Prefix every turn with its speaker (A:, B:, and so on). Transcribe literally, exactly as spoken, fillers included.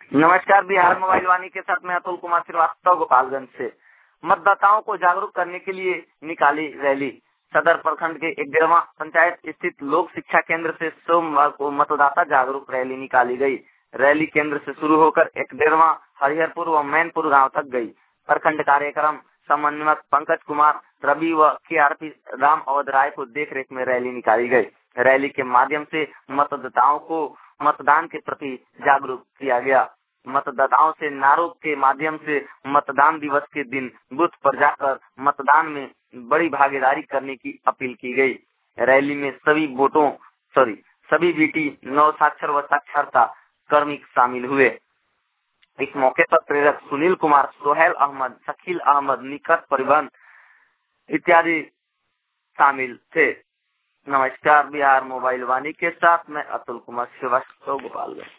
A: नमस्कार, बिहार मोबाइल वाणी के साथ मैं अतुल कुमार श्रीवास्तव गोपालगंज से। मतदाताओं को जागरूक करने के लिए निकाली रैली। सदर प्रखंड के ग्यारहवां पंचायत स्थित लोक शिक्षा केंद्र से सोमवार को मतदाता जागरूक रैली निकाली गई। रैली केंद्र से शुरू होकर ग्यारहवां हरिहरपुर व मैनपुर गांव तक गई। प्रखंड कार्यक्रम समन्वयक पंकज कुमार रवि व K R P Ram Awadh Rai को देख रेख में रैली निकाली गई। रैली के माध्यम से मतदाताओं को मतदान के प्रति जागरूक किया गया। मतदाताओं से नारों के माध्यम से मतदान दिवस के दिन बूथ पर जाकर मतदान में बड़ी भागीदारी करने की अपील की गई। रैली में सभी वोटों सॉरी सभी बीटी नव साक्षर व साक्षरता कर्मी शामिल हुए। इस मौके पर प्रेरक सुनील कुमार, सोहेल अहमद, शकील अहमद, निकट परिवहन इत्यादि शामिल थे। नमस्कार, बिहार मोबाइल वाणी के साथ मैं अतुल कुमार श्रीवास्तव गोपालगंज।